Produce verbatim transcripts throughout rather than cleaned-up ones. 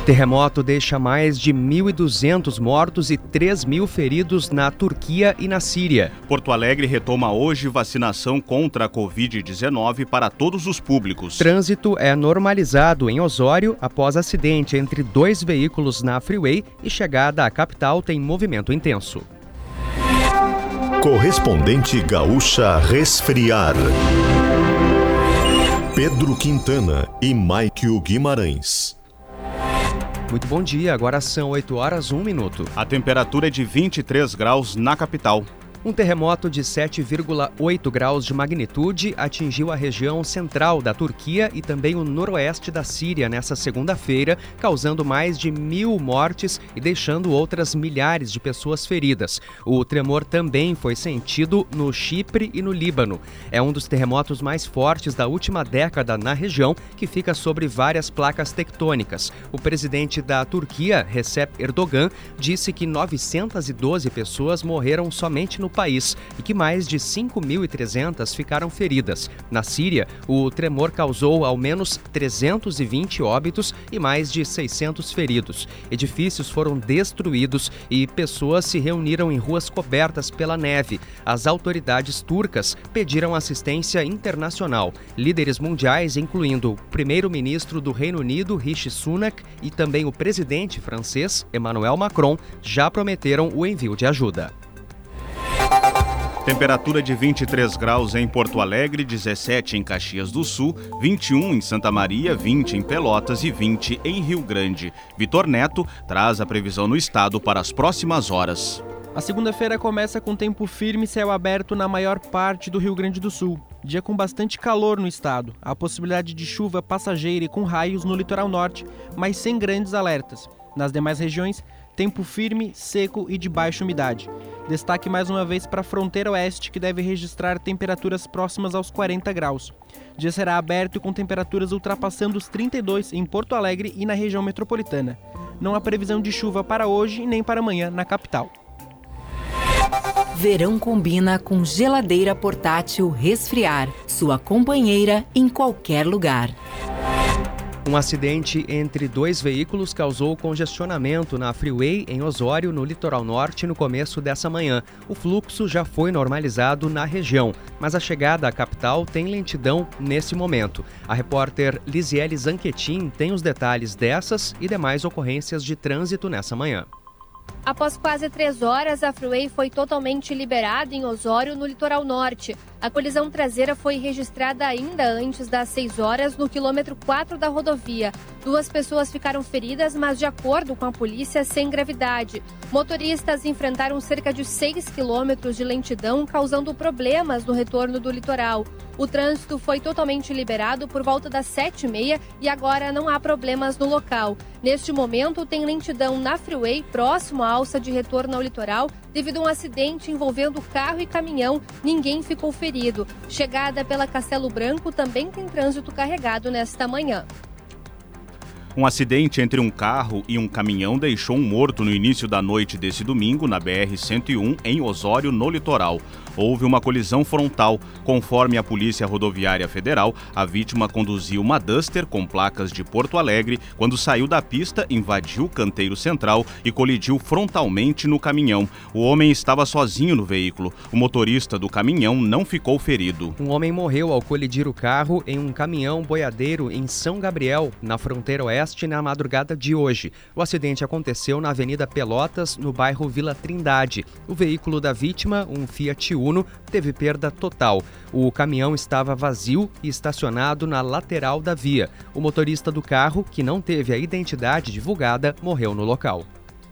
Terremoto deixa mais de mil e duzentos mortos e três mil feridos na Turquia e na Síria. Porto Alegre retoma hoje vacinação contra a covid dezenove para todos os públicos. Trânsito é normalizado em Osório após acidente entre dois veículos na Freeway e chegada à capital tem movimento intenso. Correspondente Gaúcha Resfriar. Pedro Quintana e Maikio Guimarães. Muito bom dia, agora são oito horas, um minuto. A temperatura é de vinte e três graus na capital. Um terremoto de sete vírgula oito graus de magnitude atingiu a região central da Turquia e também o noroeste da Síria nesta segunda-feira, causando mais de mil mortes e deixando outras milhares de pessoas feridas. O tremor também foi sentido no Chipre e no Líbano. É um dos terremotos mais fortes da última década na região, que fica sobre várias placas tectônicas. O presidente da Turquia, Recep Erdogan, disse que novecentas e doze pessoas morreram somente no país e que mais de cinco mil e trezentas ficaram feridas. Na Síria, o tremor causou ao menos trezentos e vinte óbitos e mais de seiscentos feridos. Edifícios foram destruídos e pessoas se reuniram em ruas cobertas pela neve. As autoridades turcas pediram assistência internacional. Líderes mundiais, incluindo o primeiro-ministro do Reino Unido, Rishi Sunak, e também o presidente francês, Emmanuel Macron, já prometeram o envio de ajuda. Temperatura de vinte e três graus em Porto Alegre, dezessete em Caxias do Sul, vinte e um em Santa Maria, vinte em Pelotas e vinte em Rio Grande. Vitor Neto traz a previsão no estado para as próximas horas. A segunda-feira começa com tempo firme e céu aberto na maior parte do Rio Grande do Sul. Dia com bastante calor no estado. Há possibilidade de chuva passageira e com raios no litoral norte, mas sem grandes alertas. Nas demais regiões, tempo firme, seco e de baixa umidade. Destaque mais uma vez para a fronteira oeste, que deve registrar temperaturas próximas aos quarenta graus. O dia será aberto e com temperaturas ultrapassando os trinta e dois em Porto Alegre e na região metropolitana. Não há previsão de chuva para hoje e nem para amanhã na capital. Verão combina com geladeira portátil Resfriar, sua companheira em qualquer lugar. Um acidente entre dois veículos causou congestionamento na Freeway em Osório, no litoral norte, no começo dessa manhã. O fluxo já foi normalizado na região, mas a chegada à capital tem lentidão nesse momento. A repórter Lisiele Zanquetin tem os detalhes dessas e demais ocorrências de trânsito nessa manhã. Após quase três horas, a Freeway foi totalmente liberada em Osório, no litoral norte. A colisão traseira foi registrada ainda antes das seis horas, no quilômetro quatro da rodovia. Duas pessoas ficaram feridas, mas de acordo com a polícia, sem gravidade. Motoristas enfrentaram cerca de seis quilômetros de lentidão, causando problemas no retorno do litoral. O trânsito foi totalmente liberado por volta das sete e meia e agora não há problemas no local. Neste momento, tem lentidão na Freeway, próximo à alça de retorno ao litoral, devido a um acidente envolvendo carro e caminhão. Ninguém ficou ferido. Chegada pela Castelo Branco também tem trânsito carregado nesta manhã. Um acidente entre um carro e um caminhão deixou um morto no início da noite desse domingo na B R cento e um, em Osório, no litoral. Houve uma colisão frontal. Conforme a Polícia Rodoviária Federal, a vítima conduziu uma Duster com placas de Porto Alegre. Quando saiu da pista, invadiu o canteiro central e colidiu frontalmente no caminhão. O homem estava sozinho no veículo. O motorista do caminhão não ficou ferido. Um homem morreu ao colidir o carro em um caminhão boiadeiro em São Gabriel, na fronteira oeste, na madrugada de hoje. O acidente aconteceu na Avenida Pelotas, no bairro Vila Trindade. O veículo da vítima, um Fiat Uno, teve perda total. O caminhão estava vazio e estacionado na lateral da via. O motorista do carro, que não teve a identidade divulgada, morreu no local.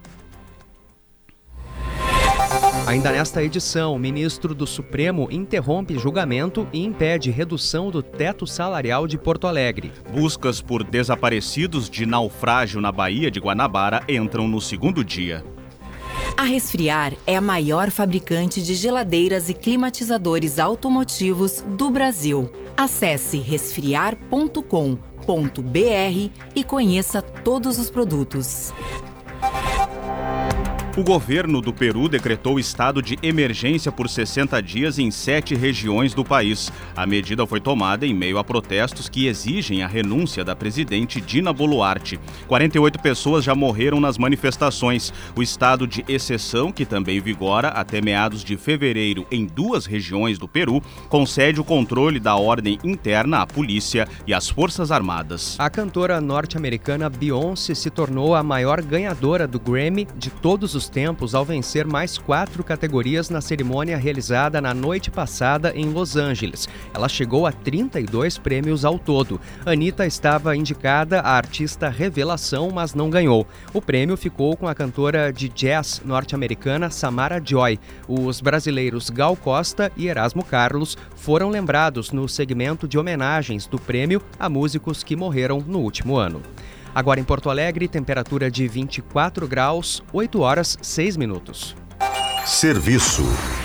Ainda nesta edição, o ministro do Supremo interrompe julgamento e impede redução do teto salarial de Porto Alegre. Buscas por desaparecidos de naufrágio na Baía de Guanabara entram no segundo dia. A Resfriar é a maior fabricante de geladeiras e climatizadores automotivos do Brasil. Acesse resfriar ponto com ponto b r e conheça todos os produtos. O governo do Peru decretou estado de emergência por sessenta dias em sete regiões do país. A medida foi tomada em meio a protestos que exigem a renúncia da presidente Dina Boluarte. quarenta e oito pessoas já morreram nas manifestações. O estado de exceção, que também vigora até meados de fevereiro em duas regiões do Peru, concede o controle da ordem interna à polícia e às Forças Armadas. A cantora norte-americana Beyoncé se tornou a maior ganhadora do Grammy de todos os tempos ao vencer mais quatro categorias na cerimônia realizada na noite passada em Los Angeles. Ela chegou a trinta e dois prêmios ao todo. Anitta estava indicada a artista revelação, mas não ganhou. O prêmio ficou com a cantora de jazz norte-americana Samara Joy. Os brasileiros Gal Costa e Erasmo Carlos foram lembrados no segmento de homenagens do prêmio a músicos que morreram no último ano. Agora em Porto Alegre, temperatura de vinte e quatro graus, oito horas, seis minutos. Serviço.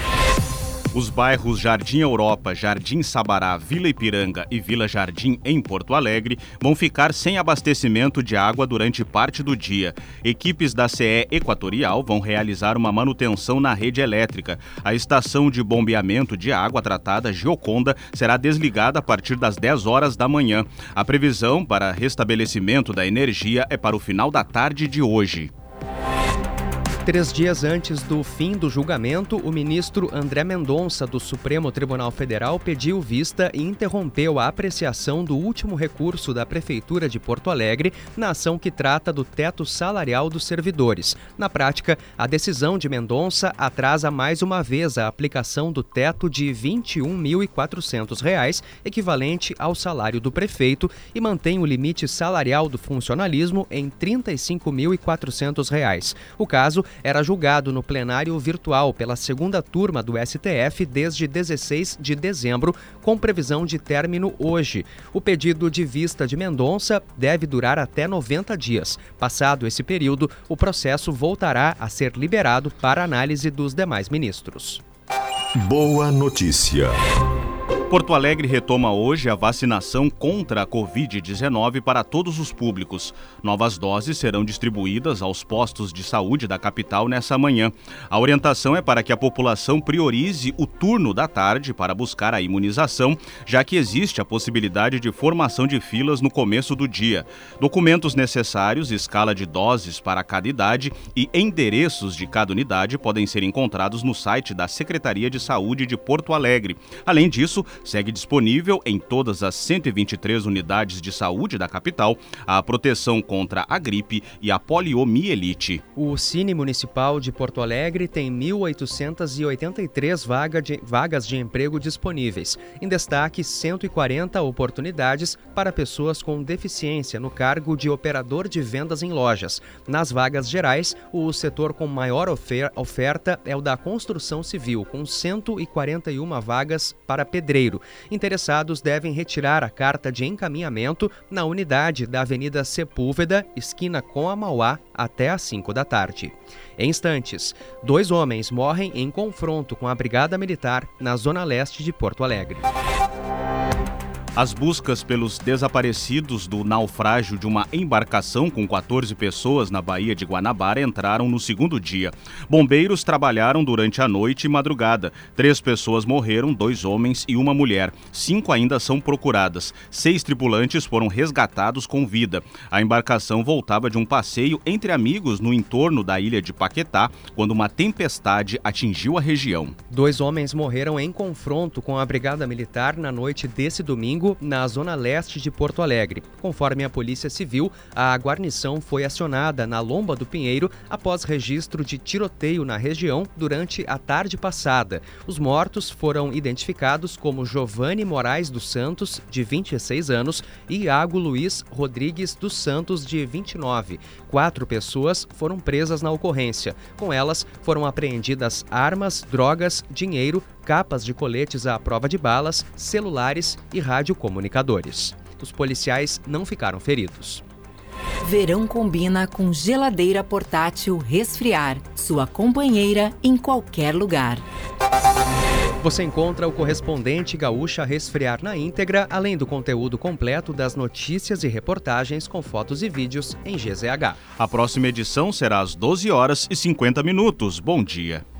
Os bairros Jardim Europa, Jardim Sabará, Vila Ipiranga e Vila Jardim, em Porto Alegre, vão ficar sem abastecimento de água durante parte do dia. Equipes da C E Equatorial vão realizar uma manutenção na rede elétrica. A estação de bombeamento de água tratada Gioconda será desligada a partir das dez horas da manhã. A previsão para restabelecimento da energia é para o final da tarde de hoje. Três dias antes do fim do julgamento, o ministro André Mendonça, do Supremo Tribunal Federal, pediu vista e interrompeu a apreciação do último recurso da Prefeitura de Porto Alegre na ação que trata do teto salarial dos servidores. Na prática, a decisão de Mendonça atrasa mais uma vez a aplicação do teto de vinte e um mil e quatrocentos reais, equivalente ao salário do prefeito, e mantém o limite salarial do funcionalismo em trinta e cinco mil e quatrocentos reais. O caso era julgado no plenário virtual pela segunda turma do S T F desde dezesseis de dezembro, com previsão de término hoje. O pedido de vista de Mendonça deve durar até noventa dias. Passado esse período, o processo voltará a ser liberado para análise dos demais ministros. Boa notícia. Porto Alegre retoma hoje a vacinação contra a covid dezenove para todos os públicos. Novas doses serão distribuídas aos postos de saúde da capital nessa manhã. A orientação é para que a população priorize o turno da tarde para buscar a imunização, já que existe a possibilidade de formação de filas no começo do dia. Documentos necessários, escala de doses para cada idade e endereços de cada unidade podem ser encontrados no site da Secretaria de Saúde de Porto Alegre. Além disso, segue disponível em todas as cento e vinte e três unidades de saúde da capital a proteção contra a gripe e a poliomielite. O Cine Municipal de Porto Alegre tem mil oitocentas e oitenta e três vaga de, vagas de emprego disponíveis. Em destaque, cento e quarenta oportunidades para pessoas com deficiência no cargo de operador de vendas em lojas. Nas vagas gerais, o setor com maior ofer- oferta é o da construção civil, com cento e quarenta e uma vagas para pedreiro. Interessados devem retirar a carta de encaminhamento na unidade da Avenida Sepúlveda, esquina com a Mauá, até às cinco da tarde. Em instantes, dois homens morrem em confronto com a Brigada Militar na zona leste de Porto Alegre. As buscas pelos desaparecidos do naufrágio de uma embarcação com quatorze pessoas na Baía de Guanabara entraram no segundo dia. Bombeiros trabalharam durante a noite e madrugada. Três pessoas morreram, dois homens e uma mulher. Cinco ainda são procuradas. Seis tripulantes foram resgatados com vida. A embarcação voltava de um passeio entre amigos no entorno da ilha de Paquetá, quando uma tempestade atingiu a região. Dois homens morreram em confronto com a Brigada Militar na noite desse domingo, na zona leste de Porto Alegre. Conforme a Polícia Civil, a guarnição foi acionada na Lomba do Pinheiro após registro de tiroteio na região durante a tarde passada. Os mortos foram identificados como Giovanni Moraes dos Santos, de vinte e seis anos, e Iago Luiz Rodrigues dos Santos, de vinte e nove. Quatro pessoas foram presas na ocorrência. Com elas, foram apreendidas armas, drogas, dinheiro, capas de coletes à prova de balas, celulares e radiocomunicadores. Os policiais não ficaram feridos. Verão combina com geladeira portátil Resfriar, sua companheira em qualquer lugar. Você encontra o correspondente Gaúcha Resfriar na íntegra, além do conteúdo completo das notícias e reportagens com fotos e vídeos em G Z H. A próxima edição será às doze horas e cinquenta minutos. Bom dia.